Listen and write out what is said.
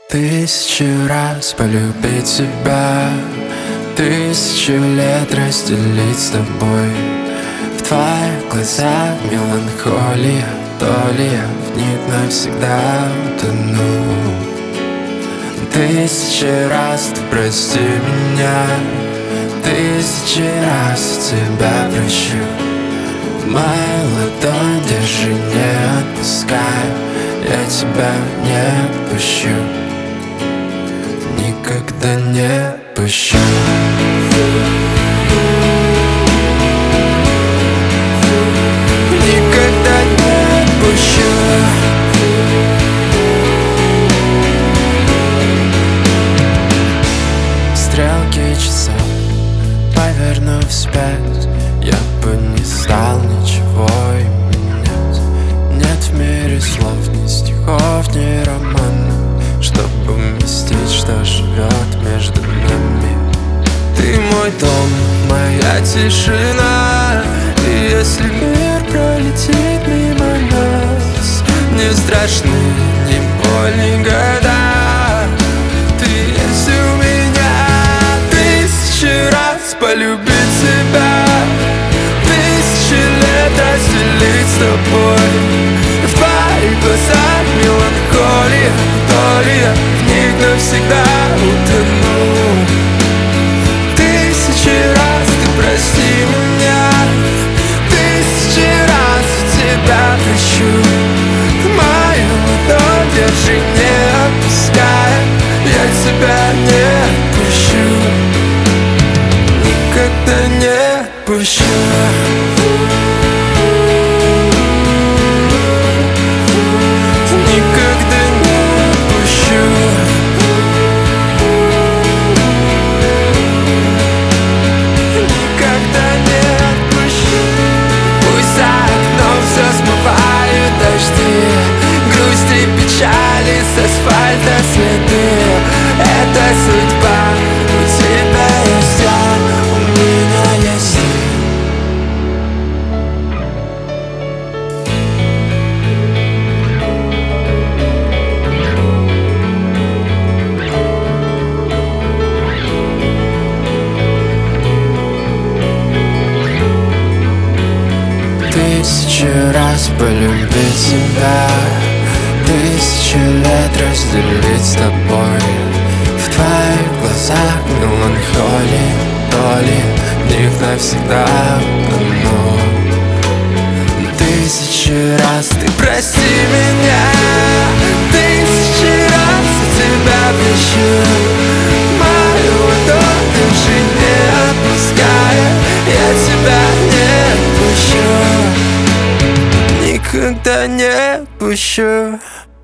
Тысячу раз полюбить тебя, 1000 лет разделить с тобой. В твоих глазах меланхолия, то ли я в них навсегда утону. 1000 раз ты прости меня, 1000 раз тебя прощу. Мою ладонь держи, не отпускай, я тебя не отпущу, никогда не отпущу. Никогда не отпущу. Стрелки часов повернув вспять, я бы не стал ничего менять. Нет в мире слов, ни стихов, ни романов, чтобы вместить, что живет между нами. Ты мой дом, моя тишина, и если мир пролетит мимо нас, не страшны ни боль, ни года. Ты есть у меня. 1000 раз полюбить тебя, 1000 лет разделить с тобой. В твоих глазах меланхолия, то ли я в них навсегда утону. 1000 раз ты прости меня, 1000 раз тебя прощу. Мою ладонь держи, не отпускай, я тебя не отпущу, никогда не отпущу. Никогда не отпущу. Никогда не отпущу. Пусть за окном все смывают дожди, грусть и печали с асфальта следы. Это судьба, у тебя есть я, у меня есть ты. Тысячу раз полюбить тебя, 1000 лет разделить с тобой. В твоих глазах меланхолия, то ли в них навсегда утону. 1000 раз ты прости меня, 1000 раз я тебя прощу. Мою ладонь держи, не отпуская, я тебя не отпущу, никогда не отпущу.